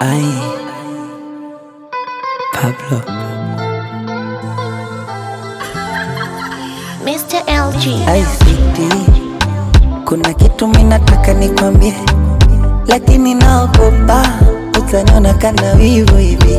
Ay, Pablo. Mr. LG. Ay, sweetie, kuna kitu minataka nikwambie, lakini naogopa utaniona kana wivu hivi.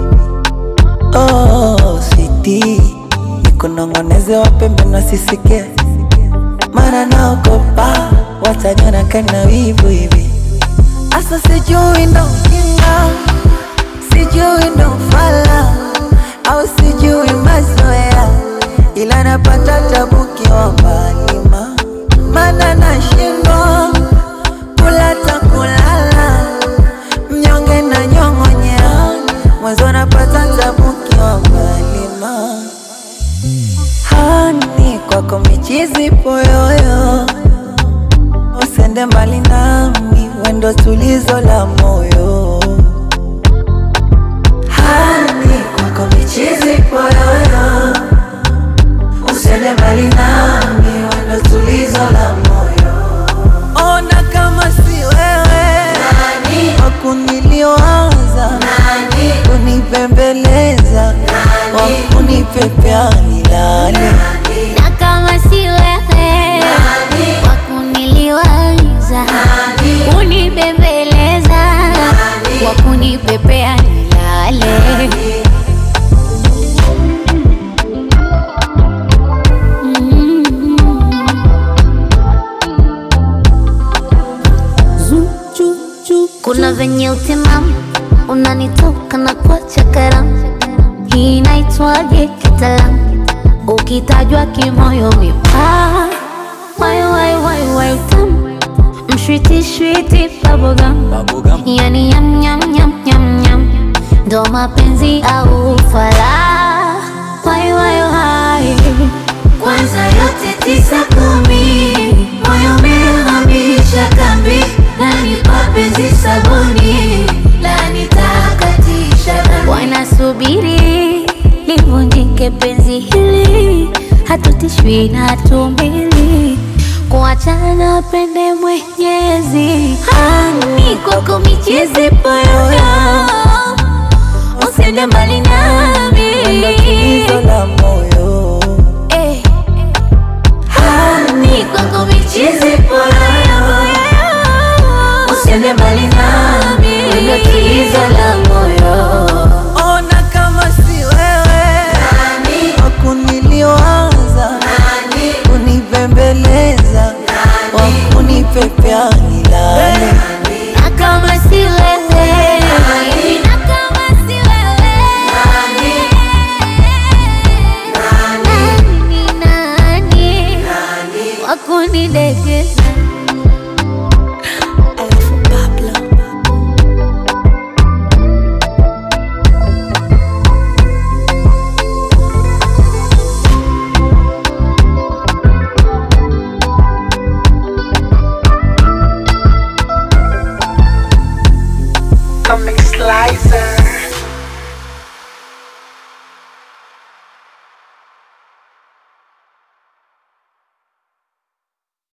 Oh, sweetie, nikunong'oneze wapembe wasisikie, mara naogopa wataniona kana wivu hivi. Asa sijui ndo ujinga, sijui ndo ufala, au sijui mazoea, ila napata tabu kiwa mbali maana nashindwa kula ta kulala, mnyonge na nyong'onyea, mwanzo napata tabu kiwa mbali hani kwako michizi poyoyo, usende mbali nami, wendo tulizo la moyo. Hani kwako michizi poyoyo, usende mbali nami, wendo tulizo la moyo. Ona kama si wewe nani wakuniliwaza, nani kunipembeleza, wakunipepea nilale. Na kama si wewe wakuniliwaza, kunibembeleza, wakunipepea nilale. Kuna venye utimamu unanitoka na kuacha karamu, hii inaitwaje kitaalamu? Ukitajwa kimoyo mipaa, wai utamu, mshwiti shwiti bubblegum, yani yam yam yam yam yam, ndo mapenzi au ufala. Wai kwanza yote 9-10, moyo umehamisha kambi, nani mapenzi sabuni la nitakatisha dhambi. Wanasubiri livunjike penzi hili, hatutishwi na hatumbili, kuachana pende Mwenyezi. Hani kwako michezi poyoyo, usende mbali nami, Wendo tulizo la moyo. hani kwako michezi poyoyo, usende mbali nami, wendo tulizo la moyo. Ona kama si wewe wakuniliwaza, kunipembeleza, wakunipepea nilale. Na kama si wewe, na kama si wewe, nani wakunidekeza? Alafu Pablo. Comic Slicer.